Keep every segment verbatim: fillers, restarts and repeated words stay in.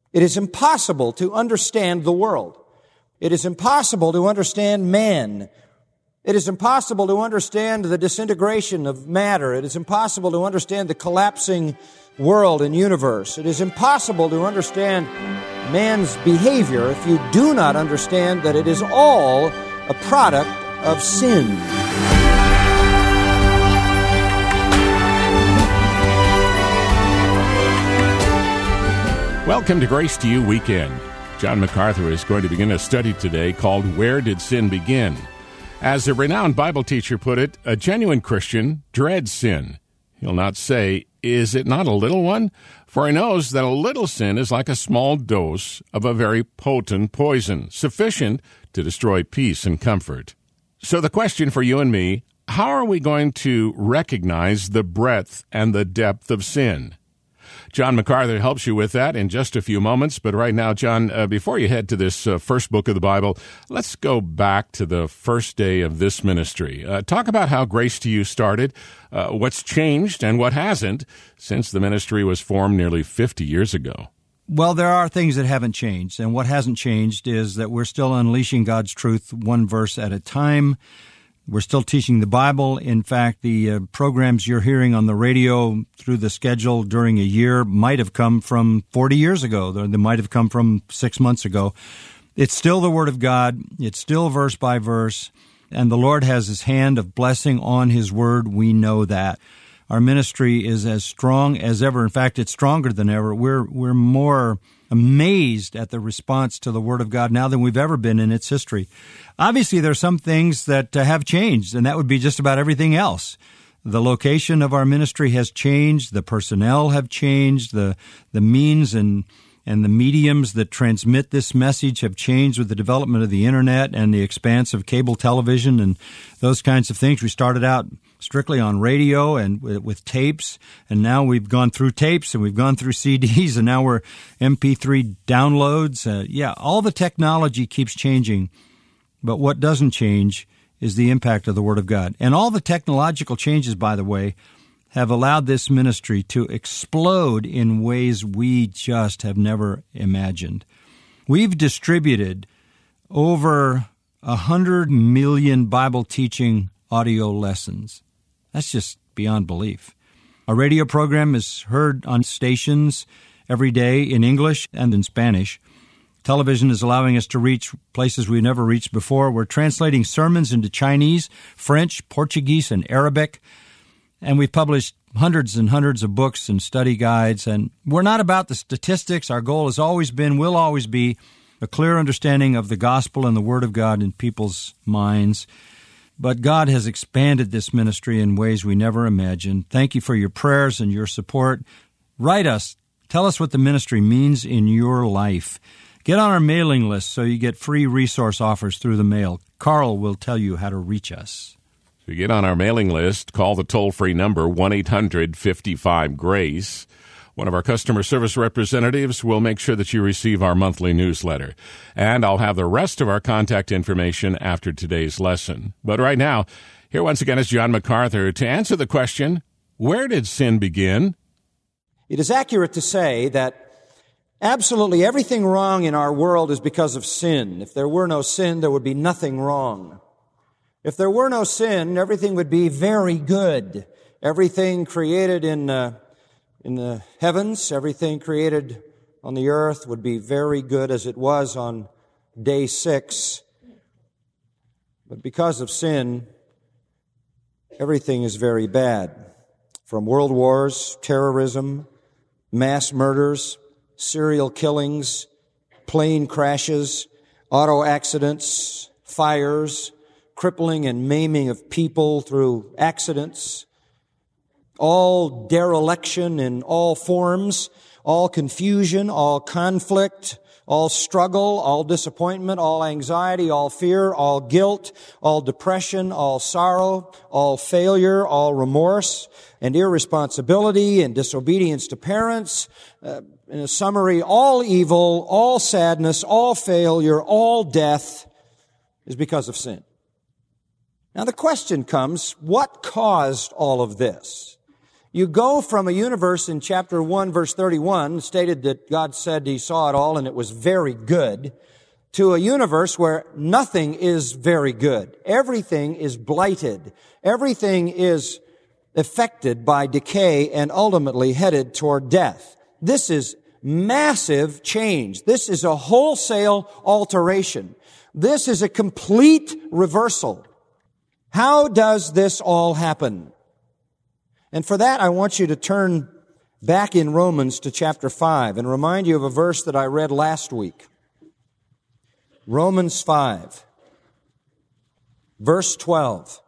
It is impossible to understand the world. It is impossible to understand man. It is impossible to understand the disintegration of matter. It is impossible to understand the collapsing world and universe. It is impossible to understand man's behavior if you do not understand that it is all a product of sin. Welcome to Grace to You Weekend. John MacArthur is going to begin a study today called Where Did Sin Begin? As a renowned Bible teacher put it, a genuine Christian dreads sin. He'll not say, "Is it not a little one?" For he knows that a little sin is like a small dose of a very potent poison, sufficient to destroy peace and comfort. So the question for you and me, how are we going to recognize the breadth and the depth of sin? John MacArthur helps you with that in just a few moments. But right now, John, uh, before you head to this uh, first book of the Bible, let's go back to the first day of this ministry. Uh, talk about how Grace to You started, uh, what's changed and what hasn't since the ministry was formed nearly fifty years ago. Well, there are things that haven't changed. And what hasn't changed is that we're still unleashing God's truth one verse at a time. We're still teaching the Bible. In fact, the uh, programs you're hearing on the radio through the schedule during a year might have come from forty years ago. They might have come from six months ago. It's still the Word of God. It's still verse by verse. And the Lord has His hand of blessing on His Word. We know that. Our ministry is as strong as ever. In fact, it's stronger than ever. We're we're more amazed at the response to the Word of God now than we've ever been in its history. Obviously, there are some things that uh, have changed, and that would be just about everything else. The location of our ministry has changed. The personnel have changed. The the means and and the mediums that transmit this message have changed with the development of the Internet and the expanse of cable television and those kinds of things. We started out strictly on radio and with tapes, and now we've gone through tapes and we've gone through C Ds, and now we're M P three downloads. Uh, yeah, all the technology keeps changing, but what doesn't change is the impact of the Word of God. And all the technological changes, by the way, have allowed this ministry to explode in ways we just have never imagined. We've distributed over a hundred million Bible teaching audio lessons. That's just beyond belief. Our radio program is heard on stations every day in English and in Spanish. Television is allowing us to reach places we've never reached before. We're translating sermons into Chinese, French, Portuguese, and Arabic. And we've published hundreds and hundreds of books and study guides. And we're not about the statistics. Our goal has always been, will always be, a clear understanding of the gospel and the Word of God in people's minds. But God has expanded this ministry in ways we never imagined. Thank you for your prayers and your support. Write us. Tell us what the ministry means in your life. Get on our mailing list so you get free resource offers through the mail. Carl will tell you how to reach us. To get on our mailing list, call the toll-free number one eight hundred fifty-five GRACE. One of our customer service representatives will make sure that you receive our monthly newsletter. And I'll have the rest of our contact information after today's lesson. But right now, here once again is John MacArthur to answer the question, where did sin begin? It is accurate to say that absolutely everything wrong in our world is because of sin. If there were no sin, there would be nothing wrong. If there were no sin, everything would be very good. Everything created in uh, in the heavens, everything created on the earth would be very good as it was on day six. But because of sin, everything is very bad. From world wars, terrorism, mass murders, serial killings, plane crashes, auto accidents, fires, crippling and maiming of people through accidents, all dereliction in all forms, all confusion, all conflict, all struggle, all disappointment, all anxiety, all fear, all guilt, all depression, all sorrow, all failure, all remorse, and irresponsibility and disobedience to parents. Uh, in a summary, all evil, all sadness, all failure, all death is because of sin. Now the question comes, what caused all of this? You go from a universe in chapter one, verse thirty-one, stated that God said He saw it all and it was very good, to a universe where nothing is very good. Everything is blighted. Everything is affected by decay and ultimately headed toward death. This is massive change. This is a wholesale alteration. This is a complete reversal. How does this all happen? And for that, I want you to turn back in Romans to chapter five and remind you of a verse that I read last week. Romans five, verse twelve.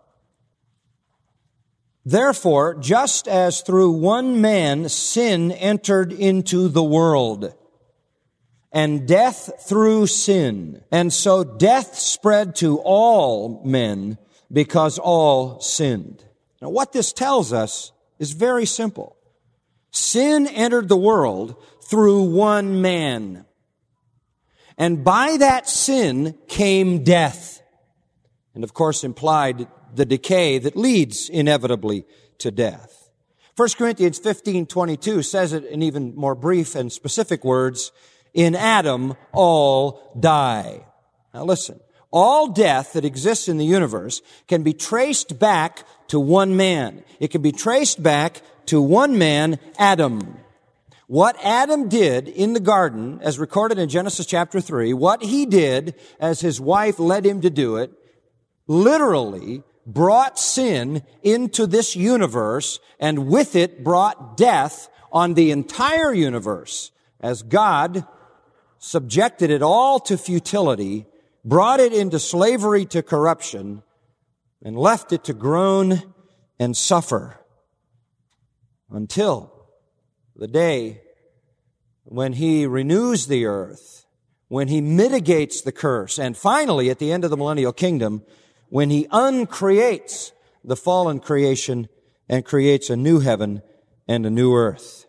Therefore, just as through one man sin entered into the world, and death through sin, and so death spread to all men because all sinned. Now, what this tells us is very simple. Sin entered the world through one man. And by that sin came death. And of course implied the decay that leads inevitably to death. First Corinthians fifteen twenty-two says it in even more brief and specific words, in Adam all die. Now listen, all death that exists in the universe can be traced back to one man. It can be traced back to one man, Adam. What Adam did in the garden, as recorded in Genesis chapter three, what he did as his wife led him to do it, literally brought sin into this universe and with it brought death on the entire universe as God subjected it all to futility, brought it into slavery to corruption, and left it to groan and suffer until the day when He renews the earth, when He mitigates the curse, and finally, at the end of the millennial kingdom, when He uncreates the fallen creation and creates a new heaven and a new earth.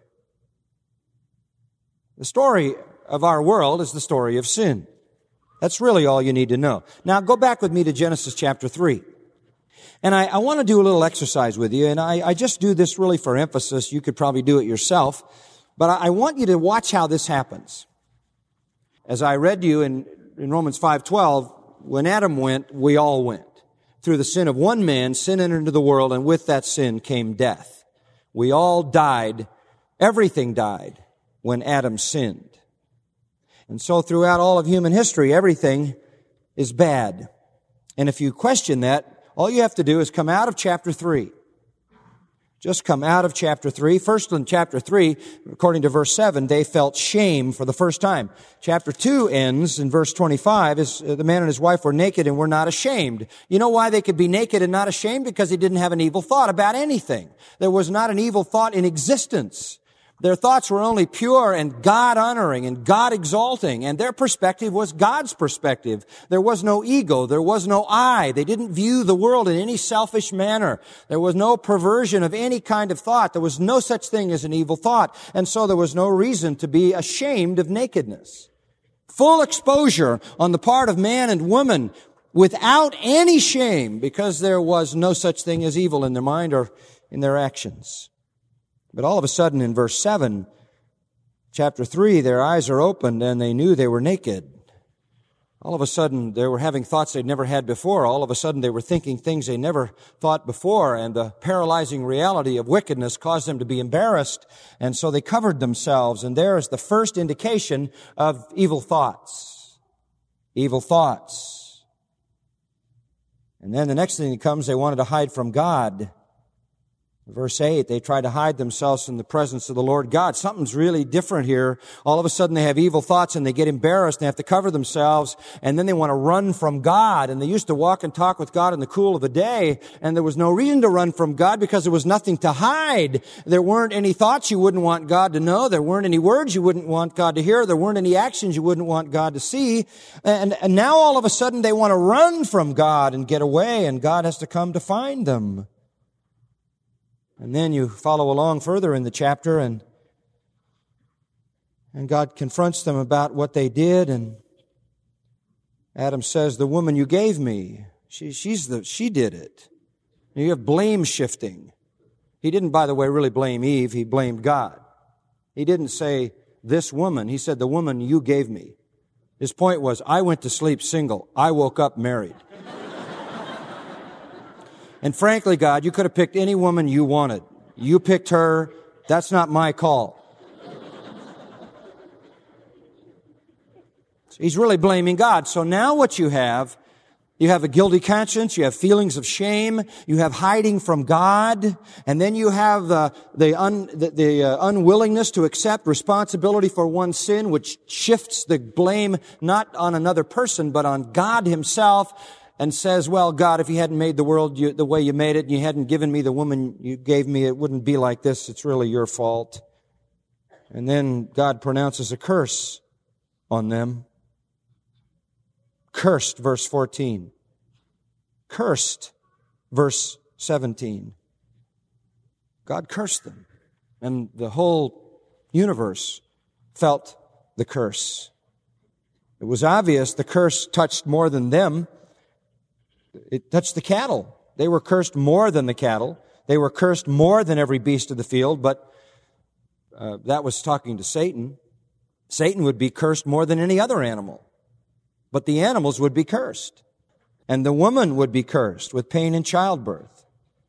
The story of our world is the story of sin. That's really all you need to know. Now, go back with me to Genesis chapter three. And I, I want to do a little exercise with you, and I, I just do this really for emphasis. You could probably do it yourself. But I, I want you to watch how this happens. As I read to you in, in Romans five twelve, when Adam went, we all went. Through the sin of one man, sin entered into the world, and with that sin came death. We all died. Everything died when Adam sinned. And so throughout all of human history, everything is bad. And if you question that, all you have to do is come out of chapter three. Just come out of chapter three. First in chapter three, according to verse seven, they felt shame for the first time. Chapter two ends in verse twenty-five, as the man and his wife were naked and were not ashamed. You know why they could be naked and not ashamed? Because they didn't have an evil thought about anything. There was not an evil thought in existence. Their thoughts were only pure and God-honoring and God-exalting, and their perspective was God's perspective. There was no ego. There was no I. They didn't view the world in any selfish manner. There was no perversion of any kind of thought. There was no such thing as an evil thought, and so there was no reason to be ashamed of nakedness. Full exposure on the part of man and woman without any shame, because there was no such thing as evil in their mind or in their actions. But all of a sudden in verse seven, chapter three, their eyes are opened and they knew they were naked. All of a sudden they were having thoughts they'd never had before. All of a sudden they were thinking things they never thought before, and the paralyzing reality of wickedness caused them to be embarrassed, and so they covered themselves. And there is the first indication of evil thoughts. Evil thoughts. And then the next thing that comes, they wanted to hide from God. Verse eight, they try to hide themselves from the presence of the Lord God. Something's really different here. All of a sudden they have evil thoughts and they get embarrassed and they have to cover themselves, and then they want to run from God. And they used to walk and talk with God in the cool of the day, and there was no reason to run from God because there was nothing to hide. There weren't any thoughts you wouldn't want God to know. There weren't any words you wouldn't want God to hear. There weren't any actions you wouldn't want God to see. And, and now all of a sudden they want to run from God and get away, and God has to come to find them. And then you follow along further in the chapter, and and God confronts them about what they did, and Adam says, "The woman you gave me, she she's the she did it." And you have blame shifting. He didn't, by the way, really blame Eve. He blamed God. He didn't say, this woman. He said, the woman you gave me. His point was, I went to sleep single. I woke up married. And frankly, God, you could have picked any woman you wanted. You picked her. That's not my call. He's really blaming God. So now what you have, you have a guilty conscience, you have feelings of shame, you have hiding from God, and then you have uh, the, un, the, the uh, unwillingness to accept responsibility for one's sin, which shifts the blame not on another person, but on God himself, and says, well, God, if you hadn't made the world you, the way you made it, and you hadn't given me the woman you gave me, it wouldn't be like this. It's really your fault. And then God pronounces a curse on them. Cursed, verse fourteen. Cursed, verse seventeen. God cursed them. And the whole universe felt the curse. It was obvious the curse touched more than them. It touched the cattle. They were cursed more than the cattle. They were cursed more than every beast of the field, but uh, that was talking to Satan. Satan would be cursed more than any other animal. But the animals would be cursed. And the woman would be cursed with pain in childbirth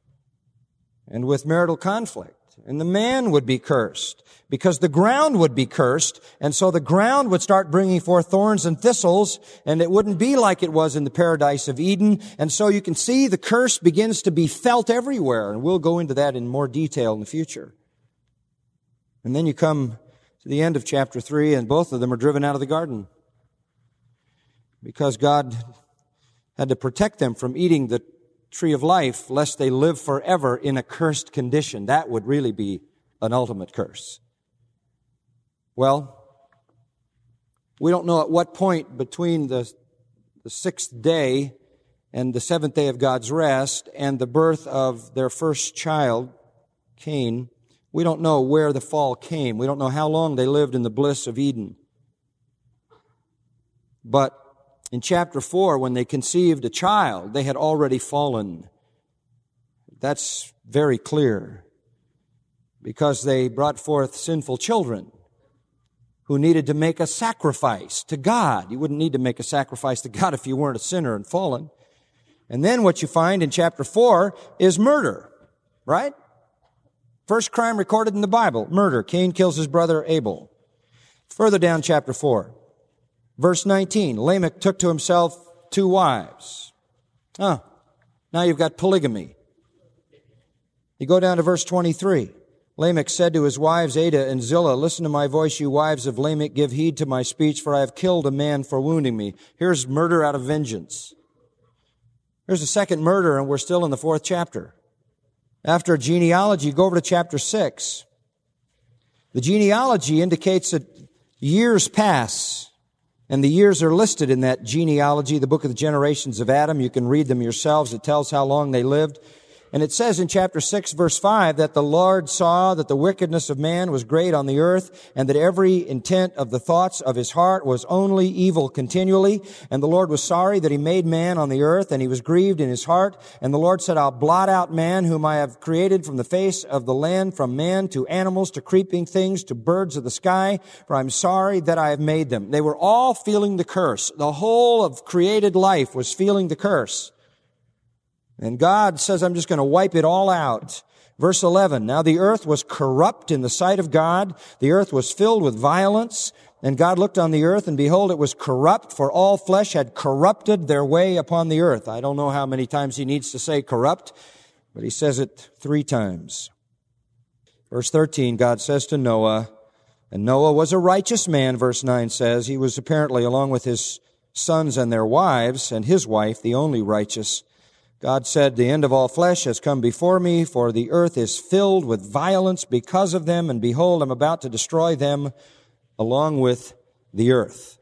and with marital conflict. And the man would be cursed because the ground would be cursed. And so the ground would start bringing forth thorns and thistles, and it wouldn't be like it was in the paradise of Eden. And so you can see the curse begins to be felt everywhere. And we'll go into that in more detail in the future. And then you come to the end of chapter three, and both of them are driven out of the garden, because God had to protect them from eating the tree of life, lest they live forever in a cursed condition. That would really be an ultimate curse. Well, we don't know at what point between the, the sixth day and the seventh day of God's rest and the birth of their first child, Cain, we don't know where the fall came. We don't know how long they lived in the bliss of Eden. But in chapter four, when they conceived a child, they had already fallen. That's very clear, because they brought forth sinful children who needed to make a sacrifice to God. You wouldn't need to make a sacrifice to God if you weren't a sinner and fallen. And then what you find in chapter four is murder, right? First crime recorded in the Bible, murder. Cain kills his brother Abel. Further down chapter four. Verse nineteen, Lamech took to himself two wives. Oh, now you've got polygamy. You go down to verse twenty-three. Lamech said to his wives, Adah and Zillah, listen to my voice, you wives of Lamech, give heed to my speech, for I have killed a man for wounding me. Here's murder out of vengeance. Here's a second murder, and we're still in the fourth chapter. After genealogy, go over to chapter six. The genealogy indicates that years pass. And the years are listed in that genealogy, the book of the generations of Adam. You can read them yourselves. It tells how long they lived. And it says in chapter six, verse five, that the Lord saw that the wickedness of man was great on the earth, and that every intent of the thoughts of his heart was only evil continually. And the Lord was sorry that he made man on the earth, and he was grieved in his heart. And the Lord said, I'll blot out man whom I have created from the face of the land, from man to animals, to creeping things, to birds of the sky, for I'm sorry that I have made them. They were all feeling the curse. The whole of created life was feeling the curse. And God says, I'm just going to wipe it all out. Verse eleven, now the earth was corrupt in the sight of God. The earth was filled with violence. And God looked on the earth, and behold, it was corrupt, for all flesh had corrupted their way upon the earth. I don't know how many times he needs to say corrupt, but he says it three times. Verse thirteen, God says to Noah, and Noah was a righteous man, verse nine says. He was apparently, along with his sons and their wives, and his wife, the only righteous. God said, the end of all flesh has come before me, for the earth is filled with violence because of them, and behold, I'm about to destroy them along with the earth.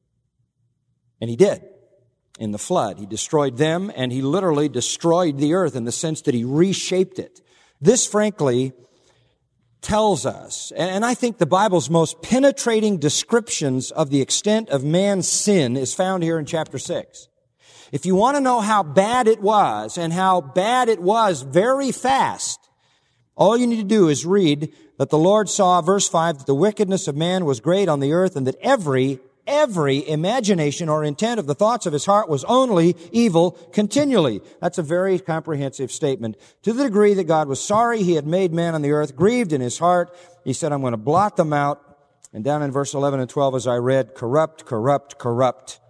And he did. In the flood, he destroyed them, and he literally destroyed the earth in the sense that he reshaped it. This, frankly, tells us, and I think the Bible's most penetrating descriptions of the extent of man's sin is found here in chapter six. If you want to know how bad it was, and how bad it was very fast, All you need to do is read that the Lord saw, verse five, that the wickedness of man was great on the earth, and that every, every imagination or intent of the thoughts of his heart was only evil continually. That's a very comprehensive statement. To the degree that God was sorry he had made man on the earth, grieved in his heart, he said, I'm going to blot them out. And down in verse eleven and twelve, as I read, corrupt, corrupt, corrupt.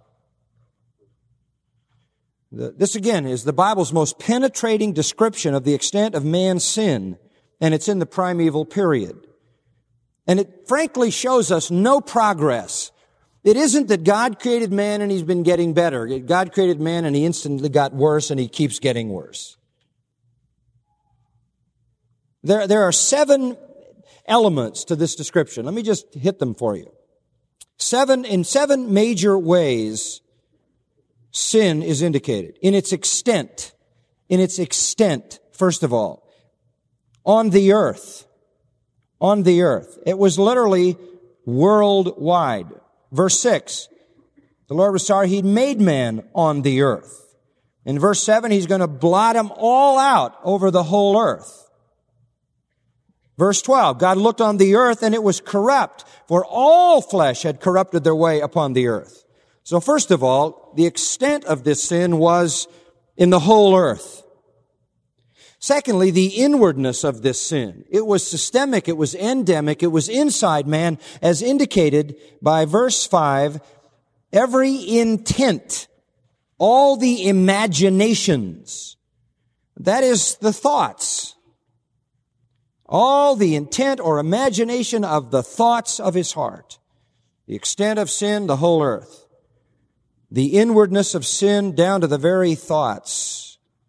This again is the Bible's most penetrating description of the extent of man's sin. And it's in the primeval period. And it frankly shows us no progress. It isn't that God created man and he's been getting better. God created man and he instantly got worse and he keeps getting worse. There, there are seven elements to this description. Let me just hit them for you. Seven, in seven major ways, sin is indicated. In its extent. In its extent, first of all. On the earth. On the earth. It was literally worldwide. Verse six. The Lord was sorry he'd made man on the earth. In verse seven, he's going to blot them all out over the whole earth. Verse twelve, God looked on the earth and it was corrupt, for all flesh had corrupted their way upon the earth. So first of all, the extent of this sin was in the whole earth. Secondly, the inwardness of this sin. It was systemic, it was endemic, it was inside man, as indicated by verse five, every intent, all the imaginations, that is the thoughts, all the intent or imagination of the thoughts of his heart. The extent of sin, the whole earth. The inwardness of sin down to the very thoughts.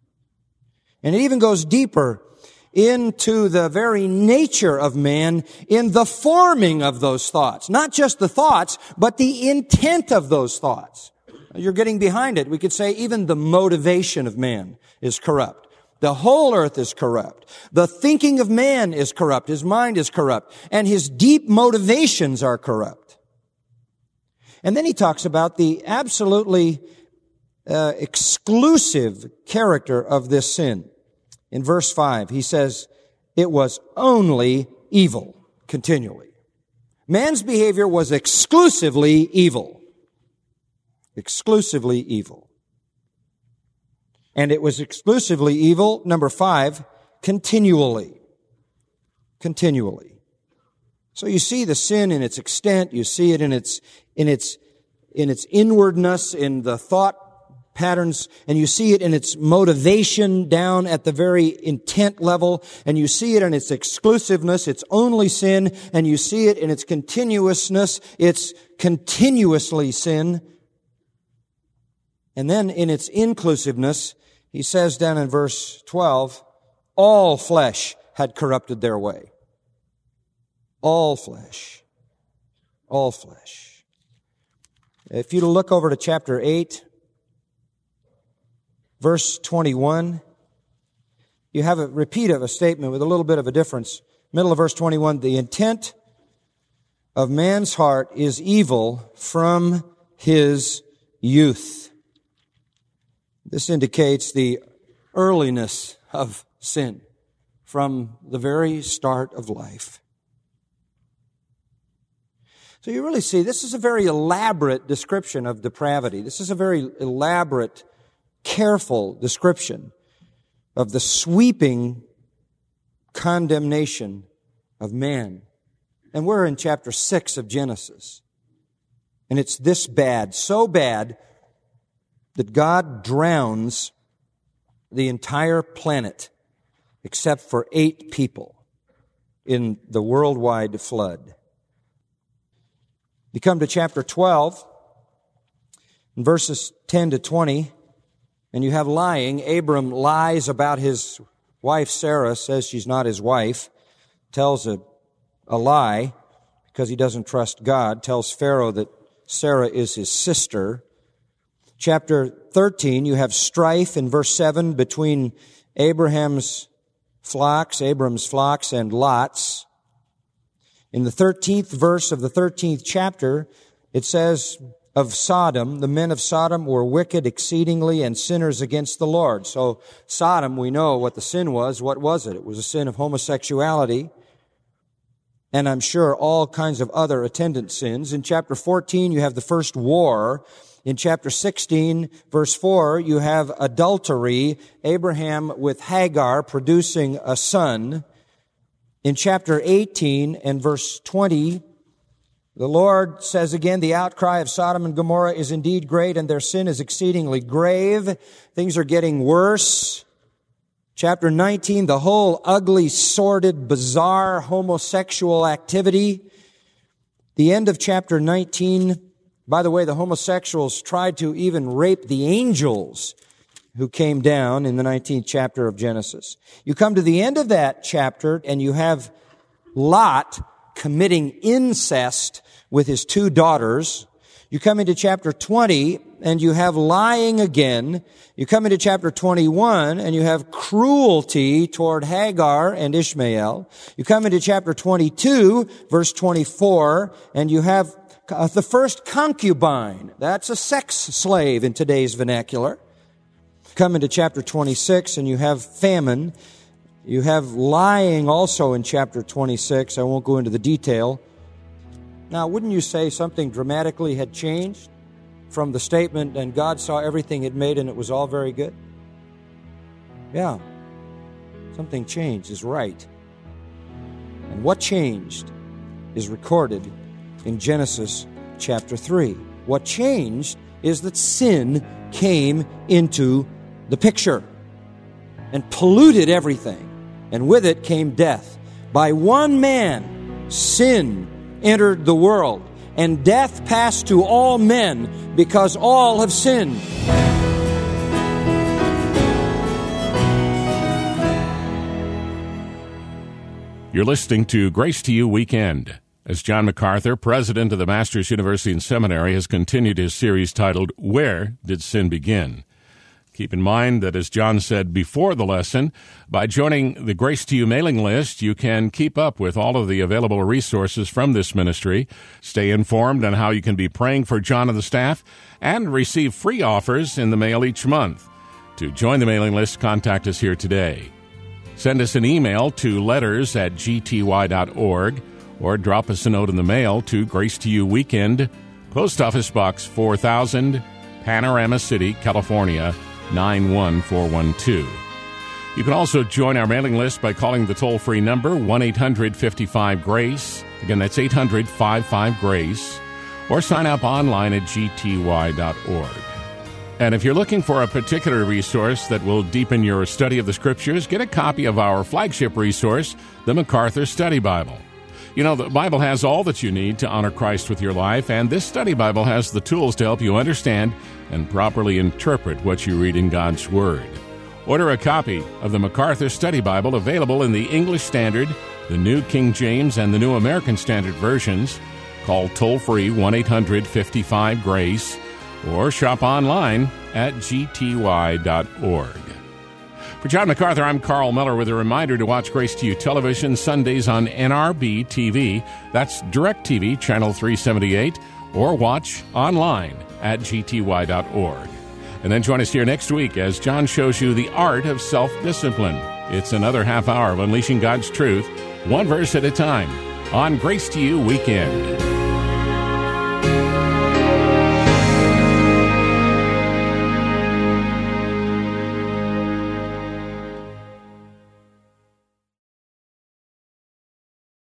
And it even goes deeper into the very nature of man in the forming of those thoughts. Not just the thoughts, but the intent of those thoughts. You're getting behind it. We could say even the motivation of man is corrupt. The whole earth is corrupt. The thinking of man is corrupt. His mind is corrupt. And his deep motivations are corrupt. And then he talks about the absolutely uh, exclusive character of this sin. In verse five, he says, it was only evil continually. Man's behavior was exclusively evil. Exclusively evil. And it was exclusively evil, number five, continually. Continually. So you see the sin in its extent, you see it in its, in its, in its inwardness, in the thought patterns, and you see it in its motivation down at the very intent level, and you see it in its exclusiveness, its only sin, and you see it in its continuousness, its continuously sin. And then in its inclusiveness, he says down in verse twelve, all flesh had corrupted their way. All flesh. All flesh. If you look over to chapter eight, verse twenty-one, you have a repeat of a statement with a little bit of a difference. Middle of verse twenty-one, the intent of man's heart is evil from his youth. This indicates the earliness of sin from the very start of life. So you really see, this is a very elaborate description of depravity. This is a very elaborate, careful description of the sweeping condemnation of man. And we're in chapter six of Genesis. And it's this bad, so bad, that God drowns the entire planet except for eight people in the worldwide flood. You come to chapter twelve, in verses ten to twenty, and you have lying. Abram lies about his wife Sarah, says she's not his wife, tells a, a lie because he doesn't trust God, tells Pharaoh that Sarah is his sister. Chapter thirteen, you have strife in verse seven between Abraham's flocks, Abram's flocks, and Lot's. In the thirteenth verse of the thirteenth chapter, it says, of Sodom, the men of Sodom were wicked exceedingly and sinners against the Lord. So Sodom, we know what the sin was. What was it? It was a sin of homosexuality, and I'm sure all kinds of other attendant sins. In chapter fourteen, you have the first war. In chapter sixteen, verse four, you have adultery, Abraham with Hagar producing a son. In chapter eighteen and verse twenty, the Lord says again, the outcry of Sodom and Gomorrah is indeed great, and their sin is exceedingly grave. Things are getting worse. Chapter nineteen, the whole ugly, sordid, bizarre homosexual activity. The end of chapter nineteen, by the way, the homosexuals tried to even rape the angels who came down in the nineteenth chapter of Genesis. You come to the end of that chapter, and you have Lot committing incest with his two daughters. You come into chapter twenty, and you have lying again. You come into chapter twenty-one, and you have cruelty toward Hagar and Ishmael. You come into chapter twenty-two, verse twenty-four, and you have uh, the first concubine. That's a sex slave in today's vernacular. Come into chapter twenty-six, and you have famine. You have lying also in chapter twenty-six. I won't go into the detail. Now, wouldn't you say something dramatically had changed from the statement, and God saw everything it made and it was all very good? Yeah, something changed is right. And what changed is recorded in Genesis chapter three. What changed is that sin came into the picture and polluted everything. And with it came death. By one man, sin entered the world, and death passed to all men because all have sinned. You're listening to Grace to You Weekend, as John MacArthur, president of the Masters University and Seminary, has continued his series titled, Where Did Sin Begin? Keep in mind that, as John said before the lesson, by joining the Grace to You mailing list, you can keep up with all of the available resources from this ministry, stay informed on how you can be praying for John and the staff, and receive free offers in the mail each month. To join the mailing list, contact us here today. Send us an email to letters at g t y dot org or drop us a note in the mail to Grace to You Weekend, Post Office Box four thousand, Panorama City, California, nine one four one two. You can also join our mailing list by calling the toll-free number one eight hundred fifty-five GRACE. Again, that's eight hundred fifty-five GRACE. Or sign up online at g t y dot org. And if you're looking for a particular resource that will deepen your study of the Scriptures, get a copy of our flagship resource, the MacArthur Study Bible. You know, the Bible has all that you need to honor Christ with your life, and this study Bible has the tools to help you understand and properly interpret what you read in God's Word. Order a copy of the MacArthur Study Bible, available in the English Standard, the New King James, and the New American Standard versions. Call toll-free one eight hundred fifty-five GRACE or shop online at g t y dot org. For John MacArthur, I'm Carl Miller with a reminder to watch Grace to You Television Sundays on N R B T V. That's DirecTV, Channel three seventy-eight, or watch online at g t y dot org. And then join us here next week as John shows you the art of self-discipline. It's another half hour of unleashing God's truth, one verse at a time, on Grace to You Weekend.